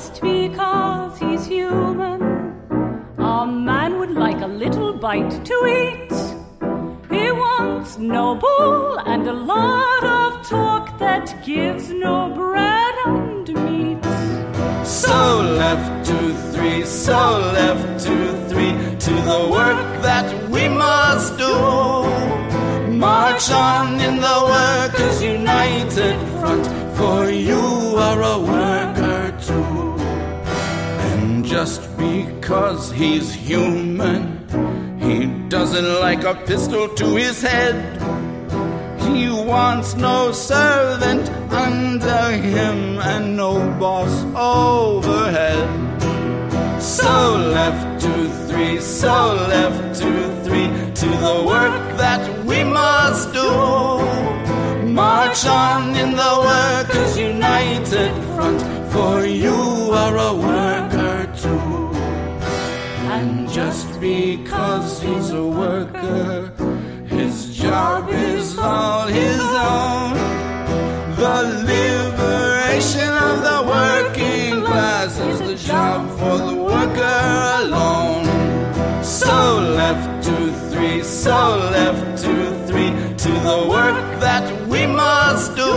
just because he's human. A man would like a little bite to eat. He wants no bull and a lot of talk that gives no bread and meat. So left 2, 3, so left 2, 3, to the work that we must do. March on in the Workers' United Front, for you are a worker too. And just because he's human, he doesn't like a pistol to his head. He wants no servant under him and no boss overhead. So left 2, 3, so left 2, 3, to the work that we must do. March on in the Workers' United Front, for you are a worker too. And just because he's a worker, his job is all his own. The liberation of the working class is the job for the worker alone. So left 2, 3, so left 2, 3, to the work that we must do.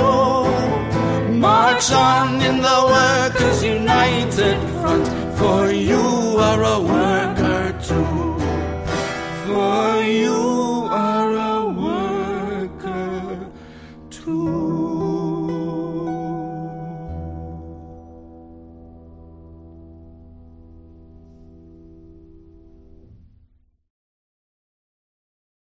March on in the Workers' United Front, for you are a